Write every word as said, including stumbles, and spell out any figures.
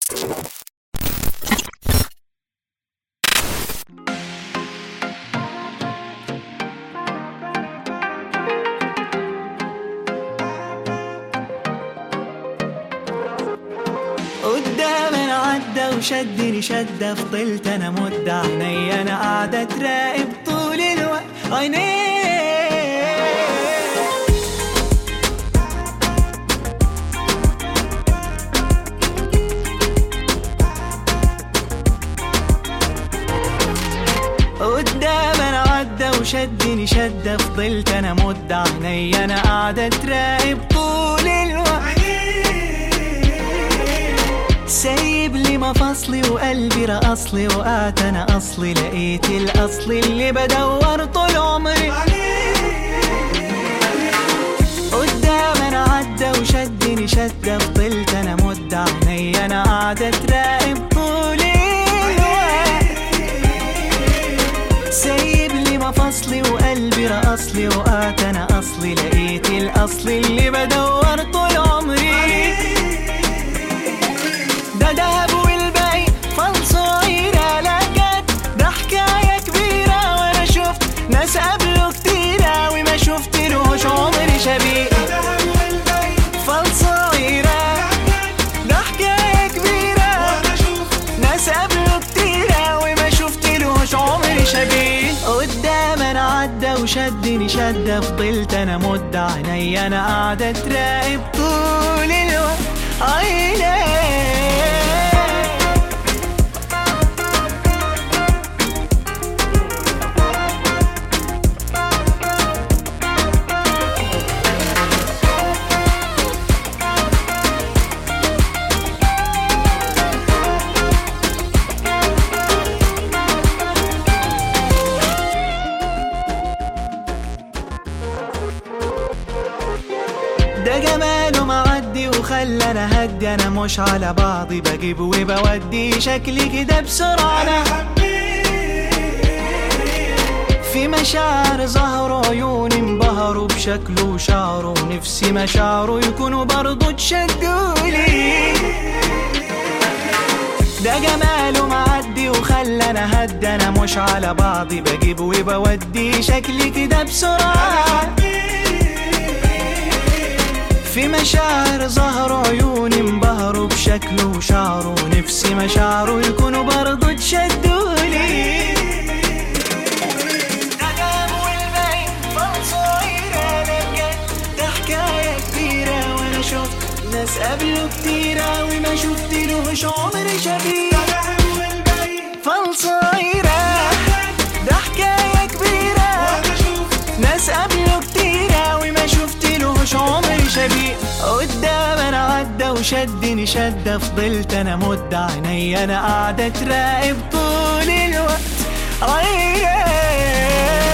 قدامنا عدى وشدني شدة، فضلت انا مدة عيني انا قاعدة تراقب طول الوقت عينيه. قدامنا عدى وشدني شدة، فضلت انا مدة عيني انا قاعدة تراقب طول الوقت. سايب لي مفاصلي وقلبي رقصلي، وقعت انا اصلي لقيت الاصل اللي بدور طول عمري. قدامنا عدى وشدني شدة، فضلت انا مدة عيني انا قاعدة تراقب طول الوقت. سايب لي مفاصلي وقلبي رقصلي، وقعت انا اصلي لقيت الاصل اللي بدور طول عمري. ده دهب والباقي فالصغيرة لقت، ده حكاية كبيرة وانا شفت ناس قبله كتيرة وما شفتلوش عمري شبيه. فالصغيرة ده حكاية كبيرة وانا شفت ناس قبله كتيرة وما شفتلوش عمري شبيه. قدامنا عدى وشدني شدة، فضلت انا مدة عيني انا قاعدة تراقب طول الوقت عيني. ده جماله معدي وخلنا هدي، انا مش على بعضي بجيب وبودي، شكلي كده بسرعة انا في مشاعر ظهر عيوني انبهروا بشكله وشعره، ونفسي مشاعره يكونوا برضو تشدولي. ده جماله معدي وخلنا هدي، انا مش على بعضي بجيب وبودي، شكلي كده بسرعة في مشاعر ظهر عيوني انبهروا بشكله وشعره، ونفسي مشاعره يكونوا برضو تشدولي. ده دهب والباقي فالصغيرة لقت، ده حكاية كبيرة وانا شفت ناس قبله كتيرة وما شفتلوش عمري شبيه. ده دهب والباقي فالصغيرة ده حكاية كبيرة وانا شفت ناس قبله كتيرة وما شفتلوش عمري شبيه. قدامنا عدى وشدني شدة، فضلت انا مدة عيني انا قاعدة تراقب طول الوقت عيني.